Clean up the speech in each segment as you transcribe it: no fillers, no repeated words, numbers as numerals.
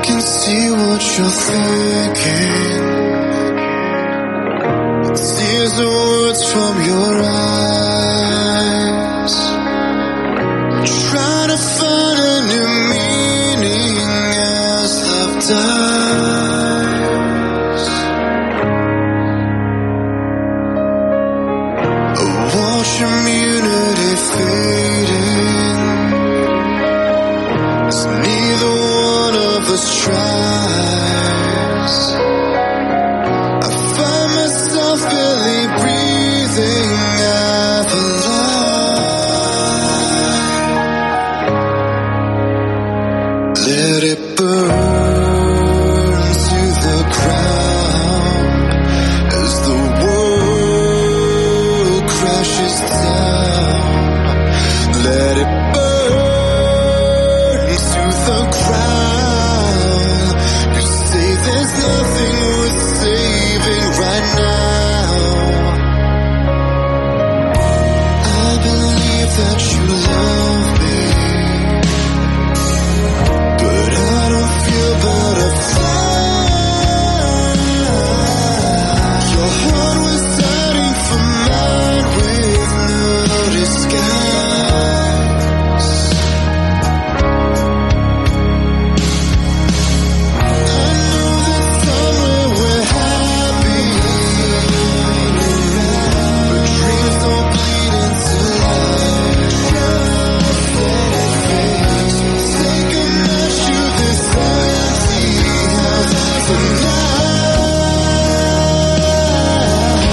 can see what you're thinking. Tears and words from your eyes, trying to find a new meaning as love dies. Watch immunity fading, as neither one of us tries. I find myself barely breathing out the light. Let it burn to the ground as the world crashes down. Let it burn to the ground. You say there's nothing worth saving right now. I believe that you love me, but I don't feel butterflies. Your heart was hiding from mine with no disguise. I know that somewhere we're happy, but dreams don't bleed into life. Take a measure this empty house tonight.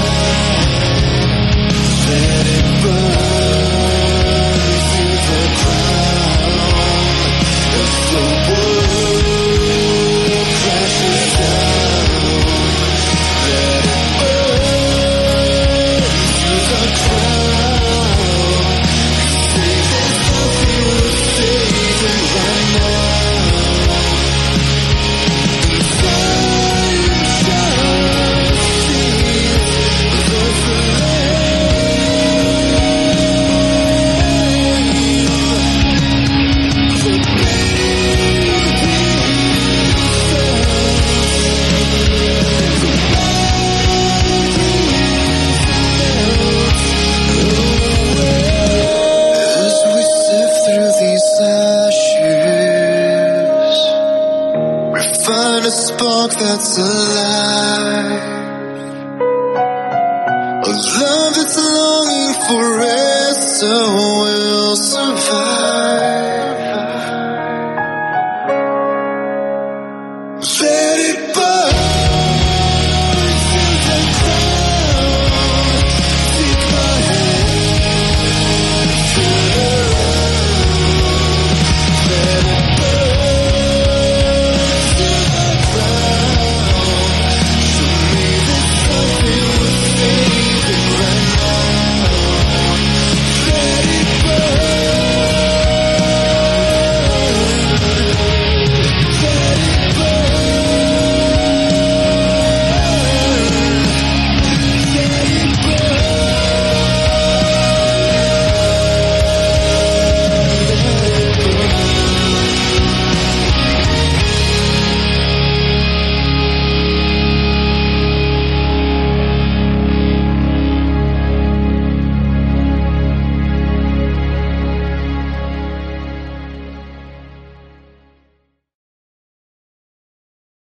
Let it burn to the ground as the world crashes down. Let it burn to the ground. Say there's nothing worth saving right now. As we sift through these ashes, we find a spark that's alive.